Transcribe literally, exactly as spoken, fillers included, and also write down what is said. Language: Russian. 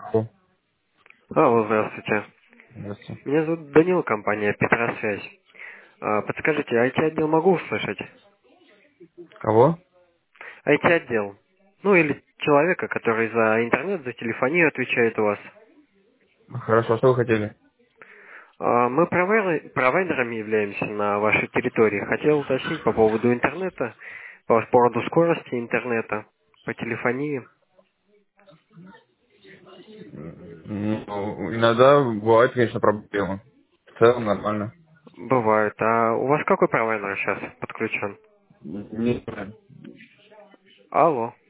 О, Алло, здравствуйте. здравствуйте. Меня зовут Данил, компания Петросвязь. А, Подскажите, ай ти-отдел могу услышать? Кого? ай ти-отдел. Ну, или человека, который за интернет, за телефонию отвечает у вас. Хорошо, что вы хотели? А, Мы провайдер- провайдерами являемся на вашей территории. Хотел уточнить по поводу интернета, по поводу скорости интернета, по телефонии. Ну, иногда бывают, конечно, проблемы. В целом нормально. Бывает. А у вас какой провайдер сейчас подключен? Не знаю. Алло.